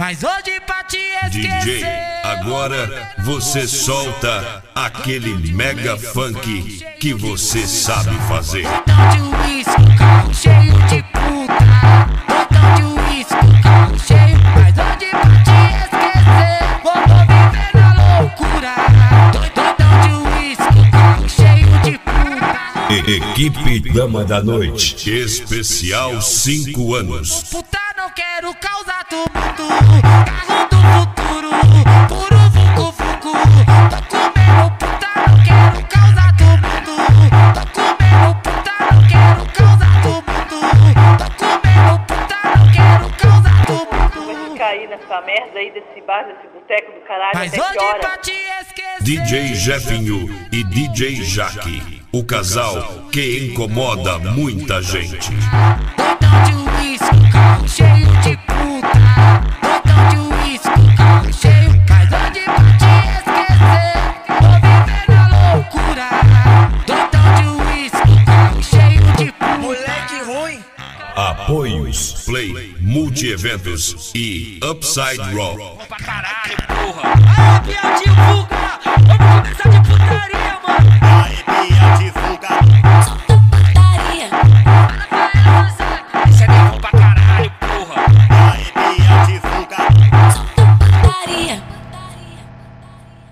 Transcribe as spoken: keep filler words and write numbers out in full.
Mas hoje pra te esquecer, D J, agora você solta aquele mega funk que você sabe fazer. botão de uísque, carro cheio de puta. Botão de uísque, carro cheio. Mas hoje pra te esquecer, vou, vou viver na loucura. Botão de uísque, carro cheio de puta. E Equipe Dama da Noite, especial cinco anos. Puta, não quero causar tumulto. Carro do futuro, puro vucu vucu. Tô comendo puta, não quero causar tumulto. Tô comendo puta, não quero causar tumulto. Tô comendo puta, não quero causar tumulto. Vai ficar aí nessa merda aí desse bar, desse boteco do caralho, Mas até que hoje hora? pra te esquecer, D J Jefinho e D J Jaque, o casal que incomoda muita gente. botão de uísque, carro cheio de puta. Botão de uísque, carro cheio. Mas hoje pra te esquecer, vou viver na loucura. Botão de uísque, carro cheio de puta. Moleque ruim. Apoios Play Multi-Eventos e Upside Rock. Pra caralho, porra. Aí, piadinho, vulga. Vamos começar de putaria, mano.